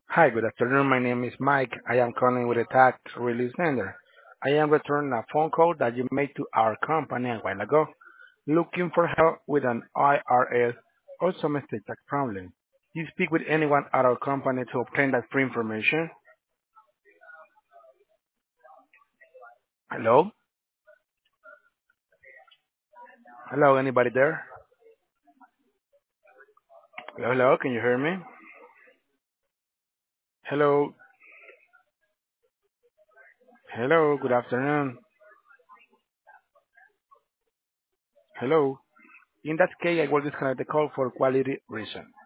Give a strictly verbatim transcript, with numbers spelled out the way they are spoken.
Hi, good afternoon. My name is Mike. I am calling with a tax relief sender. I am returning a phone call that you made to our company a while ago, looking for help with an I R S or some estate tax problem. You speak with anyone at our company to obtain that free information? Hello? Hello, anybody there? Hello, hello, can you hear me? Hello, hello, good afternoon. Hello. In that case, I will disconnect the call for quality reason.